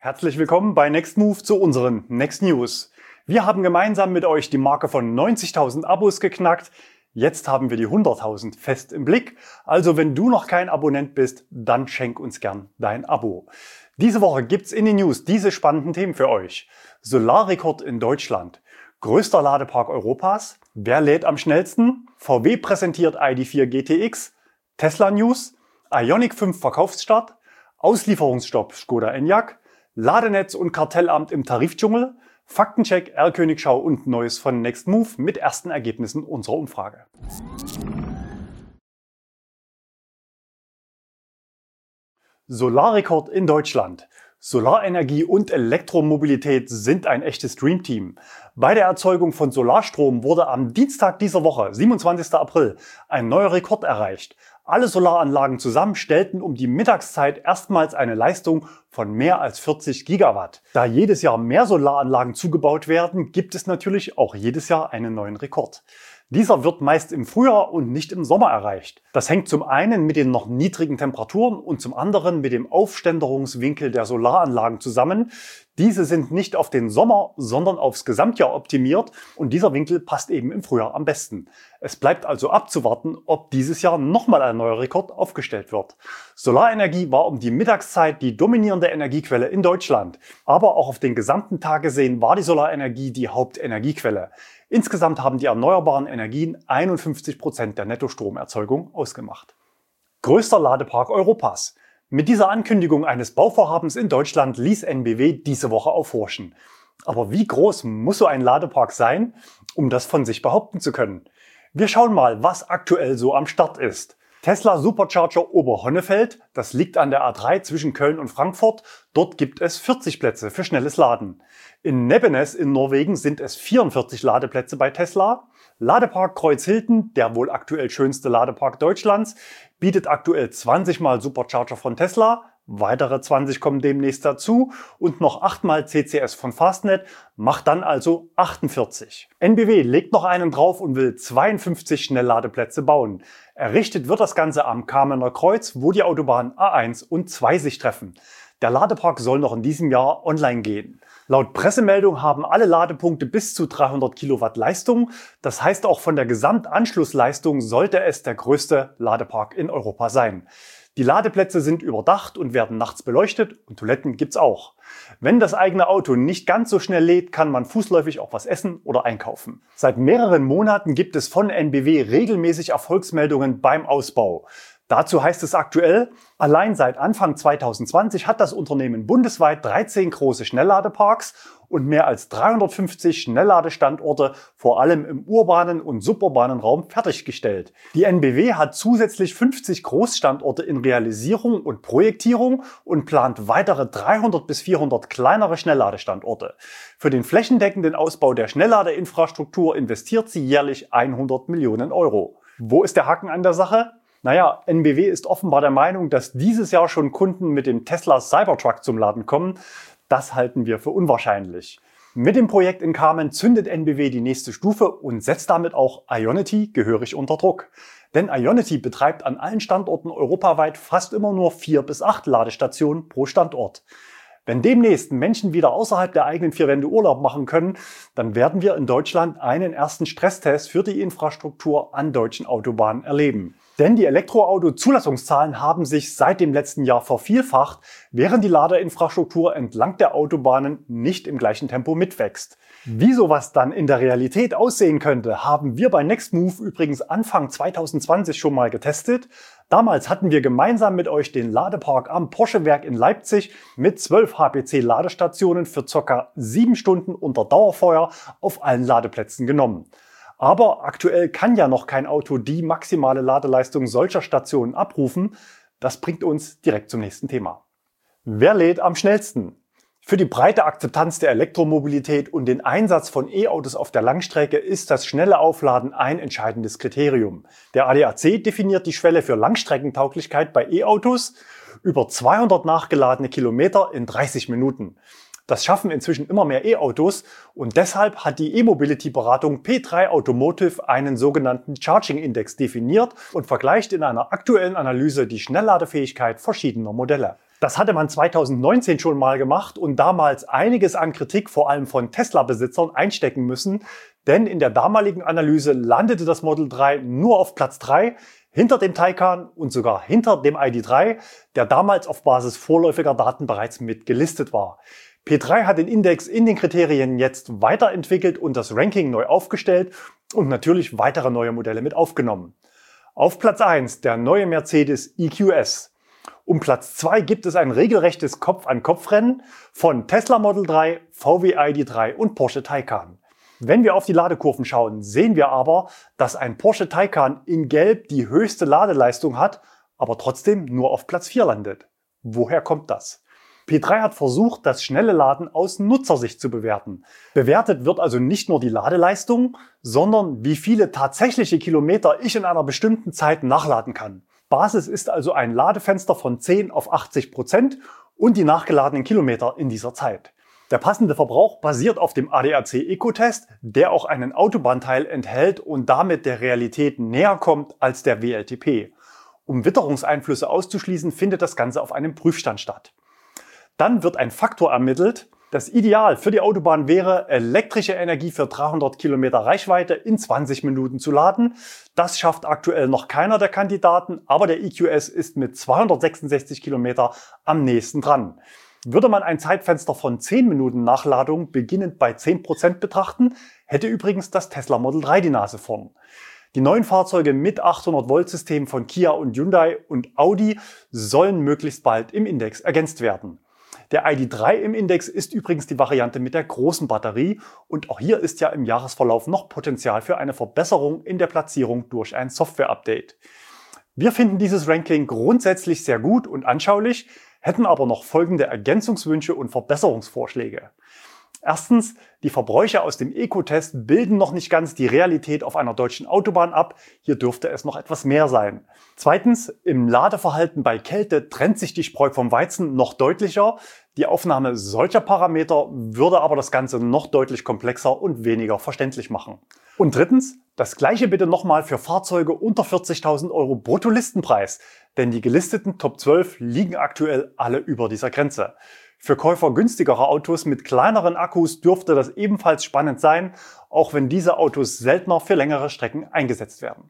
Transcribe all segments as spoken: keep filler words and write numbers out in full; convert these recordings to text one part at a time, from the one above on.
Herzlich willkommen bei Nextmove zu unseren Next News. Wir haben gemeinsam mit euch die Marke von neunzigtausend Abos geknackt. Jetzt haben wir die hunderttausend fest im Blick. Also wenn du noch kein Abonnent bist, dann schenk uns gern dein Abo. Diese Woche gibt's in den News diese spannenden Themen für euch. Solarrekord in Deutschland. Größter Ladepark Europas. Wer lädt am schnellsten? V W präsentiert I D vier G T X. Tesla News. Ioniq fünf Verkaufsstart. Auslieferungsstopp Skoda Enyaq. Ladenetz und Kartellamt im Tarifdschungel, Faktencheck, R-Königschau und Neues von Nextmove mit ersten Ergebnissen unserer Umfrage. Solarrekord in Deutschland. Solarenergie und Elektromobilität sind ein echtes Dreamteam. Bei der Erzeugung von Solarstrom wurde am Dienstag dieser Woche, siebenundzwanzigsten April, ein neuer Rekord erreicht. Alle Solaranlagen zusammen stellten um die Mittagszeit erstmals eine Leistung von mehr als vierzig Gigawatt. Da jedes Jahr mehr Solaranlagen zugebaut werden, gibt es natürlich auch jedes Jahr einen neuen Rekord. Dieser wird meist im Frühjahr und nicht im Sommer erreicht. Das hängt zum einen mit den noch niedrigen Temperaturen und zum anderen mit dem Aufständerungswinkel der Solaranlagen zusammen. Diese sind nicht auf den Sommer, sondern aufs Gesamtjahr optimiert und dieser Winkel passt eben im Frühjahr am besten. Es bleibt also abzuwarten, ob dieses Jahr nochmal ein neuer Rekord aufgestellt wird. Solarenergie war um die Mittagszeit die dominierende Energiequelle in Deutschland. Aber auch auf den gesamten Tag gesehen war die Solarenergie die Hauptenergiequelle. Insgesamt haben die erneuerbaren Energien einundfünfzig Prozent der Nettostromerzeugung ausgemacht. Größter Ladepark Europas. Mit dieser Ankündigung eines Bauvorhabens in Deutschland ließ N B W diese Woche aufhorchen. Aber wie groß muss so ein Ladepark sein, um das von sich behaupten zu können? Wir schauen mal, was aktuell so am Start ist. Tesla Supercharger Oberhonnefeld, das liegt an der A drei zwischen Köln und Frankfurt. Dort gibt es vierzig Plätze für schnelles Laden. In Nebbenes in Norwegen sind es vierundvierzig Ladeplätze bei Tesla. Ladepark Kreuzhilten, der wohl aktuell schönste Ladepark Deutschlands, bietet aktuell zwanzig mal Supercharger von Tesla. Weitere zwanzig kommen demnächst dazu und noch acht mal C C S von Fastnet, macht dann also achtundvierzig. N B W legt noch einen drauf und will zweiundfünfzig Schnellladeplätze bauen. Errichtet wird das Ganze am Kamener Kreuz, wo die Autobahnen A eins und zwei sich treffen. Der Ladepark soll noch in diesem Jahr online gehen. Laut Pressemeldung haben alle Ladepunkte bis zu dreihundert Kilowatt Leistung. Das heißt, auch von der Gesamtanschlussleistung sollte es der größte Ladepark in Europa sein. Die Ladeplätze sind überdacht und werden nachts beleuchtet und Toiletten gibt's auch. Wenn das eigene Auto nicht ganz so schnell lädt, kann man fußläufig auch was essen oder einkaufen. Seit mehreren Monaten gibt es von N B W regelmäßig Erfolgsmeldungen beim Ausbau. Dazu heißt es aktuell, allein seit Anfang zweitausendzwanzig hat das Unternehmen bundesweit dreizehn große Schnellladeparks und mehr als dreihundertfünfzig Schnellladestandorte, vor allem im urbanen und suburbanen Raum, fertiggestellt. Die N B W hat zusätzlich fünfzig Großstandorte in Realisierung und Projektierung und plant weitere dreihundert bis vierhundert kleinere Schnellladestandorte. Für den flächendeckenden Ausbau der Schnellladeinfrastruktur investiert sie jährlich hundert Millionen Euro. Wo ist der Haken an der Sache? Naja, N B W ist offenbar der Meinung, dass dieses Jahr schon Kunden mit dem Tesla Cybertruck zum Laden kommen. Das halten wir für unwahrscheinlich. Mit dem Projekt in Kamen zündet N B W die nächste Stufe und setzt damit auch Ionity gehörig unter Druck. Denn Ionity betreibt an allen Standorten europaweit fast immer nur vier bis acht Ladestationen pro Standort. Wenn demnächst Menschen wieder außerhalb der eigenen vier Wände Urlaub machen können, dann werden wir in Deutschland einen ersten Stresstest für die Infrastruktur an deutschen Autobahnen erleben. Denn die Elektroauto-Zulassungszahlen haben sich seit dem letzten Jahr vervielfacht, während die Ladeinfrastruktur entlang der Autobahnen nicht im gleichen Tempo mitwächst. Wie sowas dann in der Realität aussehen könnte, haben wir bei Nextmove übrigens Anfang zweitausendzwanzig schon mal getestet. Damals hatten wir gemeinsam mit euch den Ladepark am Porsche-Werk in Leipzig mit zwölf H P C-Ladestationen für ca. sieben Stunden unter Dauerfeuer auf allen Ladeplätzen genommen. Aber aktuell kann ja noch kein Auto die maximale Ladeleistung solcher Stationen abrufen. Das bringt uns direkt zum nächsten Thema. Wer lädt am schnellsten? Für die breite Akzeptanz der Elektromobilität und den Einsatz von E-Autos auf der Langstrecke ist das schnelle Aufladen ein entscheidendes Kriterium. Der A D A C definiert die Schwelle für Langstreckentauglichkeit bei E-Autos über zweihundert nachgeladene Kilometer in dreißig Minuten. Das schaffen inzwischen immer mehr E-Autos und deshalb hat die E-Mobility-Beratung P drei Automotive einen sogenannten Charging Index definiert und vergleicht in einer aktuellen Analyse die Schnellladefähigkeit verschiedener Modelle. Das hatte man zweitausendneunzehn schon mal gemacht und damals einiges an Kritik, vor allem von Tesla-Besitzern, einstecken müssen, denn in der damaligen Analyse landete das Model drei nur auf Platz drei, hinter dem Taycan und sogar hinter dem I D drei, der damals auf Basis vorläufiger Daten bereits mit gelistet war. P drei hat den Index in den Kriterien jetzt weiterentwickelt und das Ranking neu aufgestellt und natürlich weitere neue Modelle mit aufgenommen. Auf Platz eins der neue Mercedes E Q S. Um Platz zwei gibt es ein regelrechtes Kopf-an-Kopf-Rennen von Tesla Model drei, V W I D drei und Porsche Taycan. Wenn wir auf die Ladekurven schauen, sehen wir aber, dass ein Porsche Taycan in Gelb die höchste Ladeleistung hat, aber trotzdem nur auf Platz vier landet. Woher kommt das? P drei hat versucht, das schnelle Laden aus Nutzersicht zu bewerten. Bewertet wird also nicht nur die Ladeleistung, sondern wie viele tatsächliche Kilometer ich in einer bestimmten Zeit nachladen kann. Basis ist also ein Ladefenster von zehn auf achtzig Prozent und die nachgeladenen Kilometer in dieser Zeit. Der passende Verbrauch basiert auf dem A D A C Eco-Test, der auch einen Autobahnteil enthält und damit der Realität näher kommt als der W L T P. Um Witterungseinflüsse auszuschließen, findet das Ganze auf einem Prüfstand statt. Dann wird ein Faktor ermittelt. Das Ideal für die Autobahn wäre, elektrische Energie für dreihundert Kilometer Reichweite in zwanzig Minuten zu laden. Das schafft aktuell noch keiner der Kandidaten, aber der E Q S ist mit zweihundertsechsundsechzig Kilometer am nächsten dran. Würde man ein Zeitfenster von zehn Minuten Nachladung beginnend bei zehn Prozent betrachten, hätte übrigens das Tesla Model drei die Nase vorn. Die neuen Fahrzeuge mit achthundert Volt System von Kia und Hyundai und Audi sollen möglichst bald im Index ergänzt werden. Der I D drei im Index ist übrigens die Variante mit der großen Batterie und auch hier ist ja im Jahresverlauf noch Potenzial für eine Verbesserung in der Platzierung durch ein Software-Update. Wir finden dieses Ranking grundsätzlich sehr gut und anschaulich, hätten aber noch folgende Ergänzungswünsche und Verbesserungsvorschläge. Erstens, die Verbräuche aus dem Eco-Test bilden noch nicht ganz die Realität auf einer deutschen Autobahn ab. Hier dürfte es noch etwas mehr sein. Zweitens, im Ladeverhalten bei Kälte trennt sich die Spreu vom Weizen noch deutlicher. Die Aufnahme solcher Parameter würde aber das Ganze noch deutlich komplexer und weniger verständlich machen. Und drittens, das gleiche bitte nochmal für Fahrzeuge unter vierzigtausend Euro Bruttolistenpreis, denn die gelisteten Top zwölf liegen aktuell alle über dieser Grenze. Für Käufer günstigerer Autos mit kleineren Akkus dürfte das ebenfalls spannend sein, auch wenn diese Autos seltener für längere Strecken eingesetzt werden.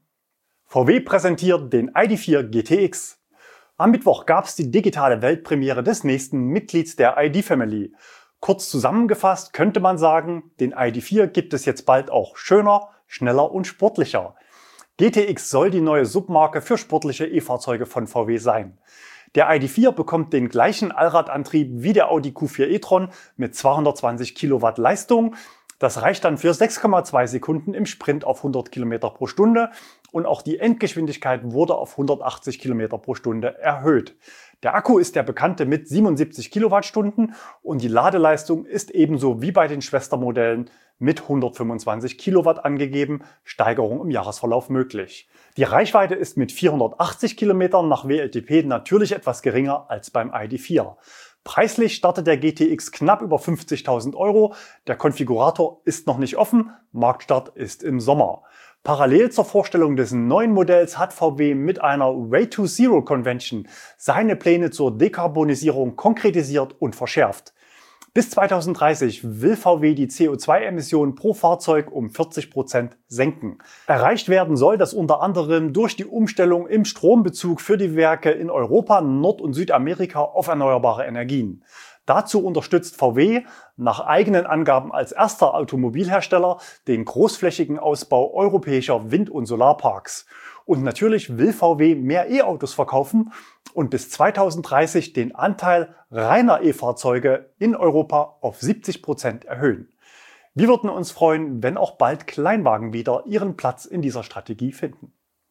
V W präsentiert den I D vier G T X. Am Mittwoch gab es die digitale Weltpremiere des nächsten Mitglieds der I D Family. Kurz zusammengefasst könnte man sagen, den I D vier gibt es jetzt bald auch schöner, schneller und sportlicher. G T X soll die neue Submarke für sportliche E-Fahrzeuge von V W sein. Der I D vier bekommt den gleichen Allradantrieb wie der Audi Q vier e-tron mit zweihundertzwanzig Kilowatt Leistung. Das reicht dann für sechs Komma zwei Sekunden im Sprint auf hundert Kilometer pro Stunde und auch die Endgeschwindigkeit wurde auf hundertachtzig Kilometer pro Stunde erhöht. Der Akku ist der bekannte mit siebenundsiebzig Kilowattstunden und die Ladeleistung ist ebenso wie bei den Schwestermodellen mit hundertfünfundzwanzig Kilowatt angegeben, Steigerung im Jahresverlauf möglich. Die Reichweite ist mit vierhundertachtzig Kilometern nach W L T P natürlich etwas geringer als beim I D vier. Preislich startet der G T X knapp über fünfzigtausend Euro. Der Konfigurator ist noch nicht offen, Marktstart ist im Sommer. Parallel zur Vorstellung des neuen Modells hat V W mit einer Way to Zero Convention seine Pläne zur Dekarbonisierung konkretisiert und verschärft. Bis zweitausenddreißig will V W die C O zwei Emissionen pro Fahrzeug um vierzig Prozent senken. Erreicht werden soll das unter anderem durch die Umstellung im Strombezug für die Werke in Europa, Nord- und Südamerika auf erneuerbare Energien. Dazu unterstützt V W nach eigenen Angaben als erster Automobilhersteller den großflächigen Ausbau europäischer Wind- und Solarparks. Und natürlich will V W mehr E-Autos verkaufen und bis zweitausenddreißig den Anteil reiner E-Fahrzeuge in Europa auf siebzig Prozent erhöhen. Wir würden uns freuen, wenn auch bald Kleinwagen wieder ihren Platz in dieser Strategie finden.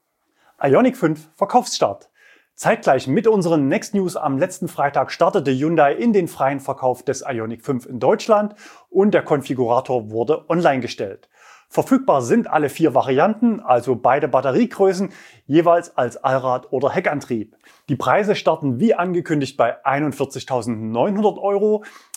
Ioniq fünf Verkaufsstart. Zeitgleich mit unseren Next News am letzten Freitag startete Hyundai in den freien Verkauf des Ioniq fünf in Deutschland und der Konfigurator wurde online gestellt. Verfügbar sind alle vier Varianten, also beide Batteriegrößen, jeweils als Allrad- oder Heckantrieb. Die Preise starten wie angekündigt bei einundvierzigtausendneunhundert Euro.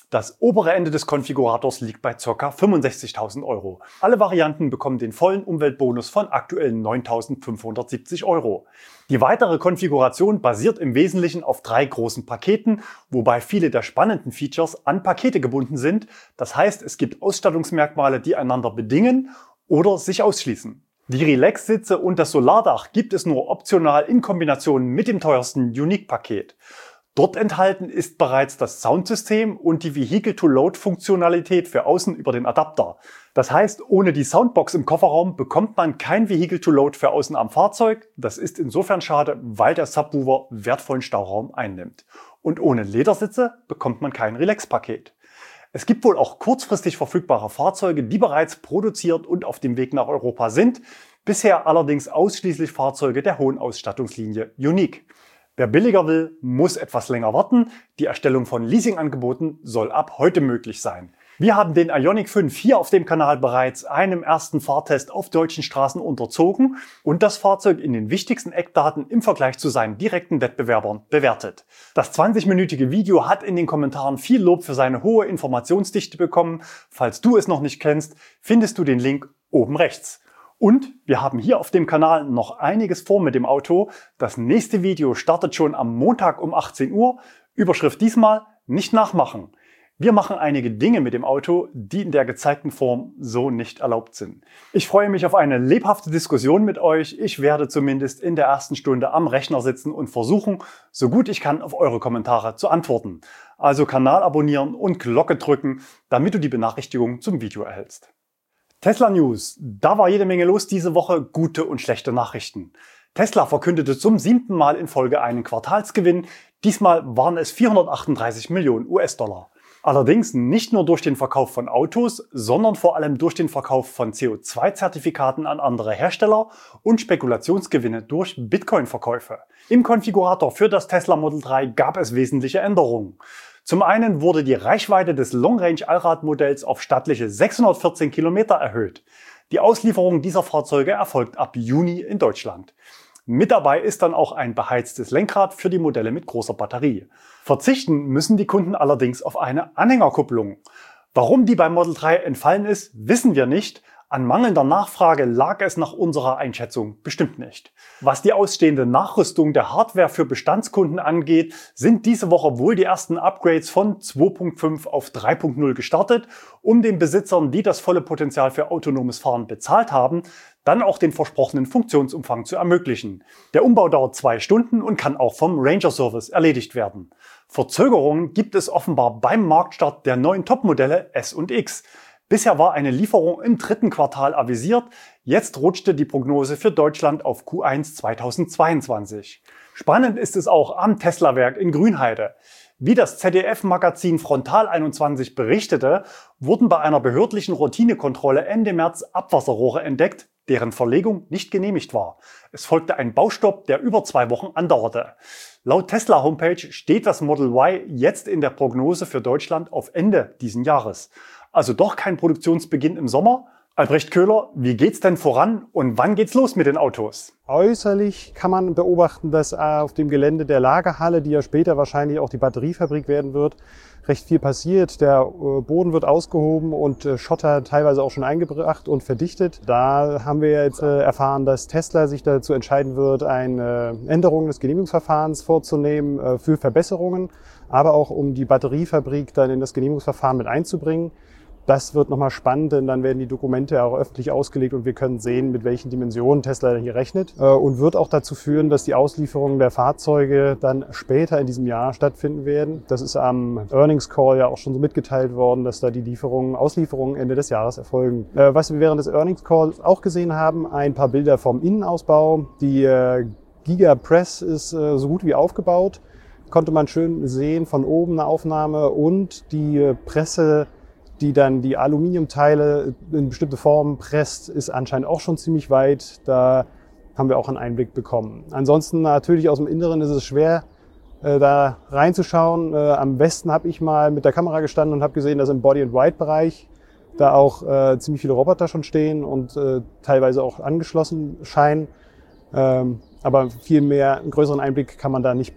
Das obere Ende des Konfigurators liegt bei ca. fünfundsechzigtausend Euro. Alle Varianten bekommen den vollen Umweltbonus von aktuell neuntausendfünfhundertsiebzig Euro. Die weitere Konfiguration basiert im Wesentlichen auf drei großen Paketen, wobei viele der spannenden Features an Pakete gebunden sind. Das heißt, es gibt Ausstattungsmerkmale, die einander bedingen oder sich ausschließen. Die Relax-Sitze und das Solardach gibt es nur optional in Kombination mit dem teuersten Unique-Paket. Dort enthalten ist bereits das Soundsystem und die Vehicle-to-Load-Funktionalität für außen über den Adapter. Das heißt, ohne die Soundbox im Kofferraum bekommt man kein Vehicle-to-Load für außen am Fahrzeug. Das ist insofern schade, weil der Subwoofer wertvollen Stauraum einnimmt. Und ohne Ledersitze bekommt man kein Relax-Paket. Es gibt wohl auch kurzfristig verfügbare Fahrzeuge, die bereits produziert und auf dem Weg nach Europa sind. Bisher allerdings ausschließlich Fahrzeuge der hohen Ausstattungslinie Unique. Wer billiger will, muss etwas länger warten. Die Erstellung von Leasingangeboten soll ab heute möglich sein. Wir haben den Ioniq fünf hier auf dem Kanal bereits einem ersten Fahrtest auf deutschen Straßen unterzogen und das Fahrzeug in den wichtigsten Eckdaten im Vergleich zu seinen direkten Wettbewerbern bewertet. Das zwanzig-minütige Video hat in den Kommentaren viel Lob für seine hohe Informationsdichte bekommen. Falls du es noch nicht kennst, findest du den Link oben rechts. Und wir haben hier auf dem Kanal noch einiges vor mit dem Auto. Das nächste Video startet schon am Montag um achtzehn Uhr. Überschrift diesmal: nicht nachmachen. Wir machen einige Dinge mit dem Auto, die in der gezeigten Form so nicht erlaubt sind. Ich freue mich auf eine lebhafte Diskussion mit euch. Ich werde zumindest in der ersten Stunde am Rechner sitzen und versuchen, so gut ich kann, auf eure Kommentare zu antworten. Also Kanal abonnieren und Glocke drücken, damit du die Benachrichtigung zum Video erhältst. Tesla News. Da war jede Menge los diese Woche, gute und schlechte Nachrichten. Tesla verkündete zum siebten Mal in Folge einen Quartalsgewinn. Diesmal waren es vierhundertachtunddreißig Millionen US-Dollar. Allerdings nicht nur durch den Verkauf von Autos, sondern vor allem durch den Verkauf von C O zwei Zertifikaten an andere Hersteller und Spekulationsgewinne durch Bitcoin-Verkäufe. Im Konfigurator für das Tesla Model drei gab es wesentliche Änderungen. Zum einen wurde die Reichweite des Long-Range-Allradmodells auf stattliche sechshundertvierzehn Kilometer erhöht. Die Auslieferung dieser Fahrzeuge erfolgt ab Juni in Deutschland. Mit dabei ist dann auch ein beheiztes Lenkrad für die Modelle mit großer Batterie. Verzichten müssen die Kunden allerdings auf eine Anhängerkupplung. Warum die beim Model drei entfallen ist, wissen wir nicht. An mangelnder Nachfrage lag es nach unserer Einschätzung bestimmt nicht. Was die ausstehende Nachrüstung der Hardware für Bestandskunden angeht, sind diese Woche wohl die ersten Upgrades von zwei Punkt fünf auf drei Punkt null gestartet, um den Besitzern, die das volle Potenzial für autonomes Fahren bezahlt haben, dann auch den versprochenen Funktionsumfang zu ermöglichen. Der Umbau dauert zwei Stunden und kann auch vom Ranger Service erledigt werden. Verzögerungen gibt es offenbar beim Marktstart der neuen Topmodelle S und X. Bisher war eine Lieferung im dritten Quartal avisiert, jetzt rutschte die Prognose für Deutschland auf Q eins zweitausendzweiundzwanzig. Spannend ist es auch am Tesla-Werk in Grünheide. Wie das Z D F-Magazin Frontal einundzwanzig berichtete, wurden bei einer behördlichen Routinekontrolle Ende März Abwasserrohre entdeckt, deren Verlegung nicht genehmigt war. Es folgte ein Baustopp, der über zwei Wochen andauerte. Laut Tesla-Homepage steht das Model Y jetzt in der Prognose für Deutschland auf Ende diesen Jahres. Also doch kein Produktionsbeginn im Sommer. Albrecht Köhler, wie geht's denn voran und wann geht's los mit den Autos? Äußerlich kann man beobachten, dass auf dem Gelände der Lagerhalle, die ja später wahrscheinlich auch die Batteriefabrik werden wird, recht viel passiert. Der Boden wird ausgehoben und Schotter teilweise auch schon eingebracht und verdichtet. Da haben wir jetzt erfahren, dass Tesla sich dazu entscheiden wird, eine Änderung des Genehmigungsverfahrens vorzunehmen für Verbesserungen, aber auch um die Batteriefabrik dann in das Genehmigungsverfahren mit einzubringen. Das wird nochmal spannend, denn dann werden die Dokumente auch öffentlich ausgelegt und wir können sehen, mit welchen Dimensionen Tesla hier rechnet. Und wird auch dazu führen, dass die Auslieferungen der Fahrzeuge dann später in diesem Jahr stattfinden werden. Das ist am Earnings Call ja auch schon so mitgeteilt worden, dass da die Lieferungen, Auslieferungen Ende des Jahres erfolgen. Was wir während des Earnings Calls auch gesehen haben, ein paar Bilder vom Innenausbau. Die Giga Press ist so gut wie aufgebaut. Konnte man schön sehen von oben eine Aufnahme und die Presse, die dann die Aluminiumteile in bestimmte Formen presst, ist anscheinend auch schon ziemlich weit. Da haben wir auch einen Einblick bekommen. Ansonsten natürlich aus dem Inneren ist es schwer, äh, da reinzuschauen. Äh, am besten habe ich mal mit der Kamera gestanden und habe gesehen, dass im Body-and-White-Bereich da auch äh, ziemlich viele Roboter schon stehen und äh, teilweise auch angeschlossen scheinen. Ähm, aber viel mehr, einen größeren Einblick kann man da nicht bekommen.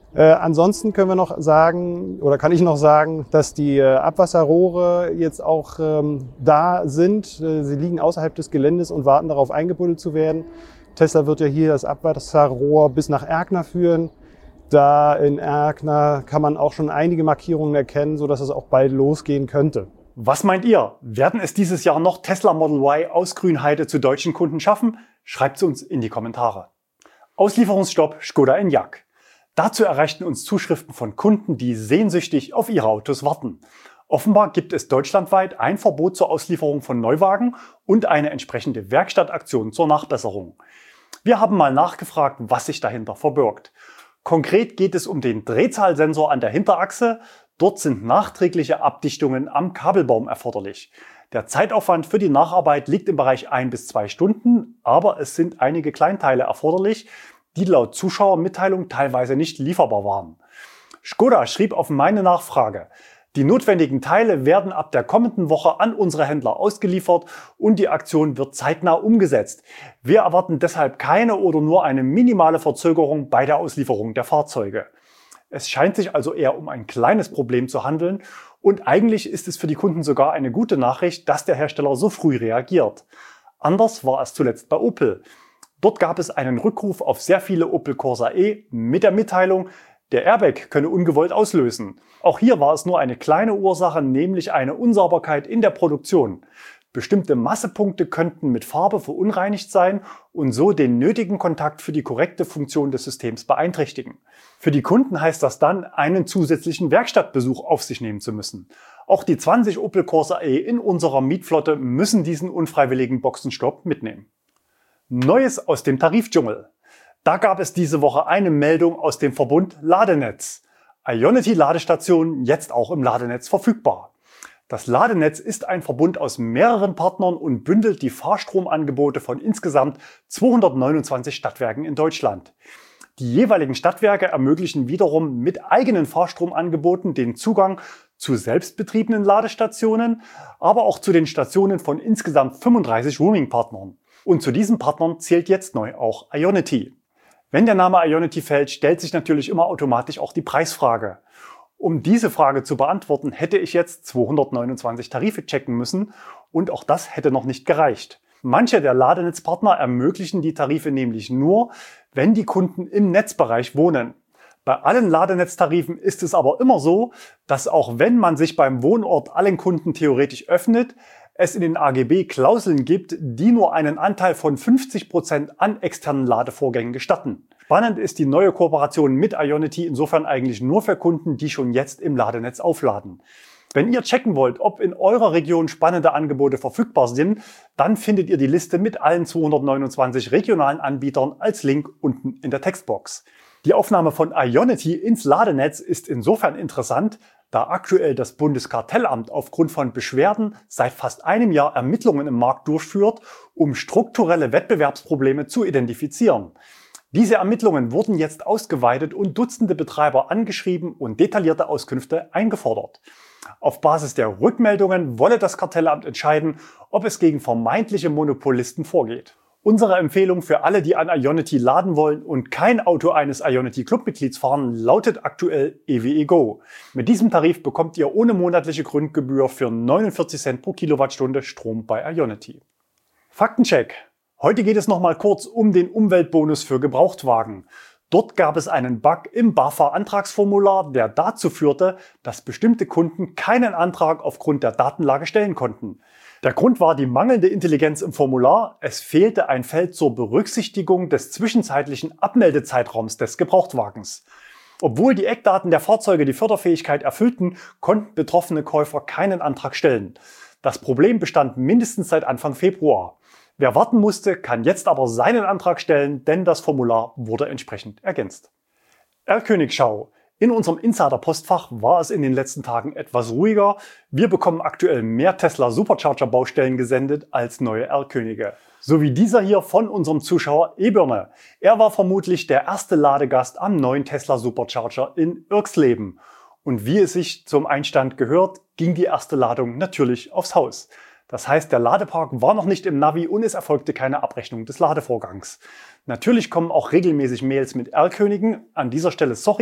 Äh, ansonsten können wir noch sagen, oder kann ich noch sagen, dass die äh, Abwasserrohre jetzt auch ähm, da sind. Äh, sie liegen außerhalb des Geländes und warten darauf, eingebuddelt zu werden. Tesla wird ja hier das Abwasserrohr bis nach Erkner führen. Da in Erkner kann man auch schon einige Markierungen erkennen, sodass es auch bald losgehen könnte. Was meint ihr? Werden es dieses Jahr noch Tesla Model Y aus Grünheide zu deutschen Kunden schaffen? Schreibt es uns in die Kommentare. Auslieferungsstopp Škoda Enyaq. Dazu erreichten uns Zuschriften von Kunden, die sehnsüchtig auf ihre Autos warten. Offenbar gibt es deutschlandweit ein Verbot zur Auslieferung von Neuwagen und eine entsprechende Werkstattaktion zur Nachbesserung. Wir haben mal nachgefragt, was sich dahinter verbirgt. Konkret geht es um den Drehzahlsensor an der Hinterachse. Dort sind nachträgliche Abdichtungen am Kabelbaum erforderlich. Der Zeitaufwand für die Nacharbeit liegt im Bereich ein bis zwei Stunden, aber es sind einige Kleinteile erforderlich, die laut Zuschauermitteilung teilweise nicht lieferbar waren. Škoda schrieb auf meine Nachfrage: Die notwendigen Teile werden ab der kommenden Woche an unsere Händler ausgeliefert und die Aktion wird zeitnah umgesetzt. Wir erwarten deshalb keine oder nur eine minimale Verzögerung bei der Auslieferung der Fahrzeuge. Es scheint sich also eher um ein kleines Problem zu handeln und eigentlich ist es für die Kunden sogar eine gute Nachricht, dass der Hersteller so früh reagiert. Anders war es zuletzt bei Opel. Dort gab es einen Rückruf auf sehr viele Opel Corsa E mit der Mitteilung, der Airbag könne ungewollt auslösen. Auch hier war es nur eine kleine Ursache, nämlich eine Unsauberkeit in der Produktion. Bestimmte Massepunkte könnten mit Farbe verunreinigt sein und so den nötigen Kontakt für die korrekte Funktion des Systems beeinträchtigen. Für die Kunden heißt das dann, einen zusätzlichen Werkstattbesuch auf sich nehmen zu müssen. Auch die zwanzig Opel Corsa E in unserer Mietflotte müssen diesen unfreiwilligen Boxenstopp mitnehmen. Neues aus dem Tarifdschungel. Da gab es diese Woche eine Meldung aus dem Verbund Ladenetz. Ionity-Ladestationen jetzt auch im Ladenetz verfügbar. Das Ladenetz ist ein Verbund aus mehreren Partnern und bündelt die Fahrstromangebote von insgesamt zweihundertneunundzwanzig Stadtwerken in Deutschland. Die jeweiligen Stadtwerke ermöglichen wiederum mit eigenen Fahrstromangeboten den Zugang zu selbstbetriebenen Ladestationen, aber auch zu den Stationen von insgesamt fünfunddreißig Roaming-Partnern. Und zu diesen Partnern zählt jetzt neu auch Ionity. Wenn der Name Ionity fällt, stellt sich natürlich immer automatisch auch die Preisfrage. Um diese Frage zu beantworten, hätte ich jetzt zweihundertneunundzwanzig Tarife checken müssen und auch das hätte noch nicht gereicht. Manche der Ladenetzpartner ermöglichen die Tarife nämlich nur, wenn die Kunden im Netzbereich wohnen. Bei allen Ladenetztarifen ist es aber immer so, dass auch wenn man sich beim Wohnort allen Kunden theoretisch öffnet, es in den A G B Klauseln gibt, die nur einen Anteil von fünfzig Prozent an externen Ladevorgängen gestatten. Spannend ist die neue Kooperation mit Ionity insofern eigentlich nur für Kunden, die schon jetzt im Ladenetz aufladen. Wenn ihr checken wollt, ob in eurer Region spannende Angebote verfügbar sind, dann findet ihr die Liste mit allen zweihundertneunundzwanzig regionalen Anbietern als Link unten in der Textbox. Die Aufnahme von Ionity ins Ladenetz ist insofern interessant, da aktuell das Bundeskartellamt aufgrund von Beschwerden seit fast einem Jahr Ermittlungen im Markt durchführt, um strukturelle Wettbewerbsprobleme zu identifizieren. Diese Ermittlungen wurden jetzt ausgeweitet und Dutzende Betreiber angeschrieben und detaillierte Auskünfte eingefordert. Auf Basis der Rückmeldungen wolle das Kartellamt entscheiden, ob es gegen vermeintliche Monopolisten vorgeht. Unsere Empfehlung für alle, die an Ionity laden wollen und kein Auto eines Ionity Clubmitglieds fahren, lautet aktuell E W E Go. Mit diesem Tarif bekommt ihr ohne monatliche Grundgebühr für neunundvierzig Cent pro Kilowattstunde Strom bei Ionity. Faktencheck. Heute geht es nochmal kurz um den Umweltbonus für Gebrauchtwagen. Dort gab es einen Bug im BAFA-Antragsformular, der dazu führte, dass bestimmte Kunden keinen Antrag aufgrund der Datenlage stellen konnten. Der Grund war die mangelnde Intelligenz im Formular. Es fehlte ein Feld zur Berücksichtigung des zwischenzeitlichen Abmeldezeitraums des Gebrauchtwagens. Obwohl die Eckdaten der Fahrzeuge die Förderfähigkeit erfüllten, konnten betroffene Käufer keinen Antrag stellen. Das Problem bestand mindestens seit Anfang Februar. Wer warten musste, kann jetzt aber seinen Antrag stellen, denn das Formular wurde entsprechend ergänzt. Erlkönig-Schau. In unserem Insider-Postfach war es in den letzten Tagen etwas ruhiger. Wir bekommen aktuell mehr Tesla Supercharger-Baustellen gesendet als neue Erlkönige. So wie dieser hier von unserem Zuschauer Ebirne. Er war vermutlich der erste Ladegast am neuen Tesla Supercharger in Irxleben. Und wie es sich zum Einstand gehört, ging die erste Ladung natürlich aufs Haus. Das heißt, der Ladepark war noch nicht im Navi und es erfolgte keine Abrechnung des Ladevorgangs. Natürlich kommen auch regelmäßig Mails mit Erlkönigen. An dieser Stelle sorry,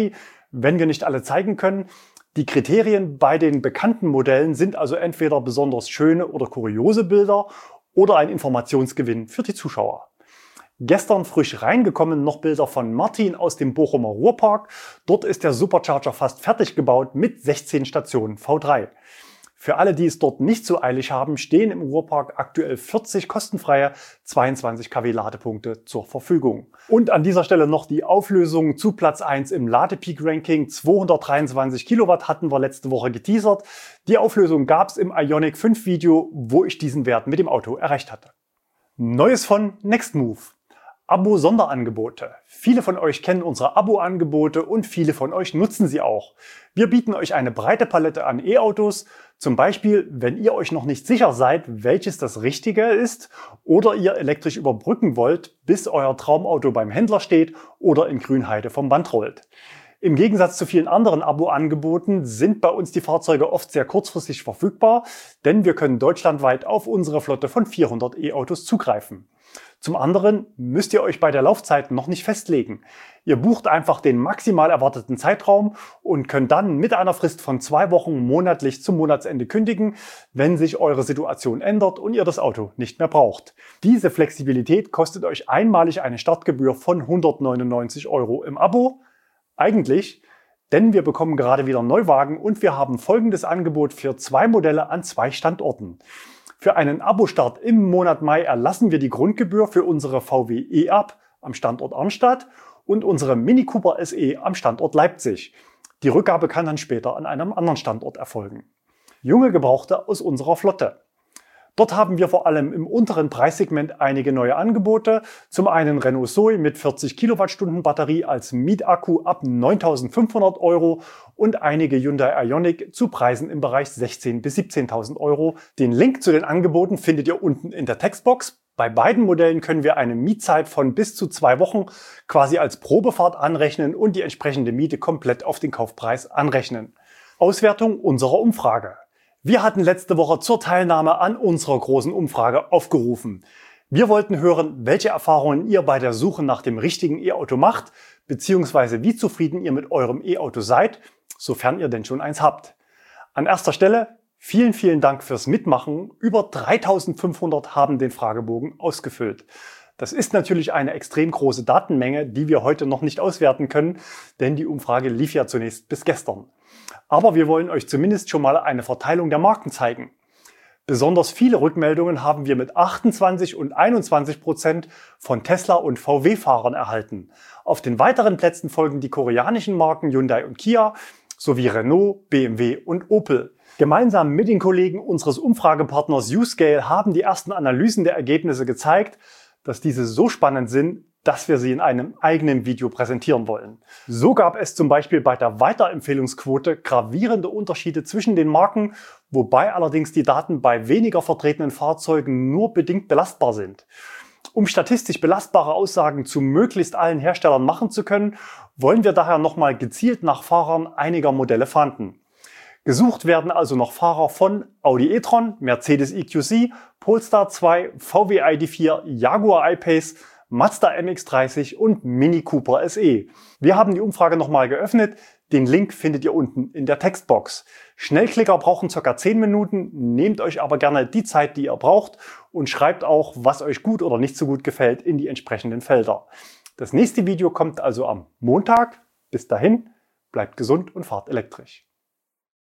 wenn wir nicht alle zeigen können. Die Kriterien bei den bekannten Modellen sind also entweder besonders schöne oder kuriose Bilder oder ein Informationsgewinn für die Zuschauer. Gestern frisch reingekommen noch Bilder von Martin aus dem Bochumer Ruhrpark. Dort ist der Supercharger fast fertig gebaut mit sechzehn Stationen V drei. Für alle, die es dort nicht so eilig haben, stehen im Ruhrpark aktuell vierzig kostenfreie zweiundzwanzig Kilowatt Ladepunkte zur Verfügung. Und an dieser Stelle noch die Auflösung zu Platz eins im Ladepeak-Ranking. zweihundertdreiundzwanzig Kilowatt hatten wir letzte Woche geteasert. Die Auflösung gab es im Ioniq fünf Video, wo ich diesen Wert mit dem Auto erreicht hatte. Neues von Nextmove. Abo-Sonderangebote. Viele von euch kennen unsere Abo-Angebote und viele von euch nutzen sie auch. Wir bieten euch eine breite Palette an E-Autos, zum Beispiel, wenn ihr euch noch nicht sicher seid, welches das Richtige ist oder ihr elektrisch überbrücken wollt, bis euer Traumauto beim Händler steht oder in Grünheide vom Band rollt. Im Gegensatz zu vielen anderen Abo-Angeboten sind bei uns die Fahrzeuge oft sehr kurzfristig verfügbar, denn wir können deutschlandweit auf unsere Flotte von vierhundert E-Autos zugreifen. Zum anderen müsst ihr euch bei der Laufzeit noch nicht festlegen. Ihr bucht einfach den maximal erwarteten Zeitraum und könnt dann mit einer Frist von zwei Wochen monatlich zum Monatsende kündigen, wenn sich eure Situation ändert und ihr das Auto nicht mehr braucht. Diese Flexibilität kostet euch einmalig eine Startgebühr von hundertneunundneunzig Euro im Abo. Eigentlich, denn wir bekommen gerade wieder Neuwagen und wir haben folgendes Angebot für zwei Modelle an zwei Standorten. Für einen Abo-Start im Monat Mai erlassen wir die Grundgebühr für unsere V W E-Up am Standort Arnstadt und unsere Mini Cooper S E am Standort Leipzig. Die Rückgabe kann dann später an einem anderen Standort erfolgen. Junge Gebrauchte aus unserer Flotte. Dort haben wir vor allem im unteren Preissegment einige neue Angebote. Zum einen Renault Zoe mit vierzig Kilowattstunden Batterie als Mietakku ab neuntausendfünfhundert Euro und einige Hyundai Ioniq zu Preisen im Bereich sechzehntausend bis siebzehntausend Euro. Den Link zu den Angeboten findet ihr unten in der Textbox. Bei beiden Modellen können wir eine Mietzeit von bis zu zwei Wochen quasi als Probefahrt anrechnen und die entsprechende Miete komplett auf den Kaufpreis anrechnen. Auswertung unserer Umfrage. Wir hatten letzte Woche zur Teilnahme an unserer großen Umfrage aufgerufen. Wir wollten hören, welche Erfahrungen ihr bei der Suche nach dem richtigen E-Auto macht, beziehungsweise wie zufrieden ihr mit eurem E-Auto seid, sofern ihr denn schon eins habt. An erster Stelle vielen, vielen Dank fürs Mitmachen. Über dreitausendfünfhundert haben den Fragebogen ausgefüllt. Das ist natürlich eine extrem große Datenmenge, die wir heute noch nicht auswerten können, denn die Umfrage lief ja zunächst bis gestern. Aber wir wollen euch zumindest schon mal eine Verteilung der Marken zeigen. Besonders viele Rückmeldungen haben wir mit achtundzwanzig und einundzwanzig Prozent von Tesla- und V W-Fahrern erhalten. Auf den weiteren Plätzen folgen die koreanischen Marken Hyundai und Kia sowie Renault, B M W und Opel. Gemeinsam mit den Kollegen unseres Umfragepartners U-Scale haben die ersten Analysen der Ergebnisse gezeigt, dass diese so spannend sind, dass wir sie in einem eigenen Video präsentieren wollen. So gab es zum Beispiel bei der Weiterempfehlungsquote gravierende Unterschiede zwischen den Marken, wobei allerdings die Daten bei weniger vertretenen Fahrzeugen nur bedingt belastbar sind. Um statistisch belastbare Aussagen zu möglichst allen Herstellern machen zu können, wollen wir daher nochmal gezielt nach Fahrern einiger Modelle fahnden. Gesucht werden also noch Fahrer von Audi e-tron, Mercedes E Q C, Polestar zwei, V W I D vier, Jaguar I-Pace, Mazda M X dreißig und Mini Cooper S E. Wir haben die Umfrage nochmal geöffnet. Den Link findet ihr unten in der Textbox. Schnellklicker brauchen ca. zehn Minuten. Nehmt euch aber gerne die Zeit, die ihr braucht und schreibt auch, was euch gut oder nicht so gut gefällt, in die entsprechenden Felder. Das nächste Video kommt also am Montag. Bis dahin, bleibt gesund und fahrt elektrisch.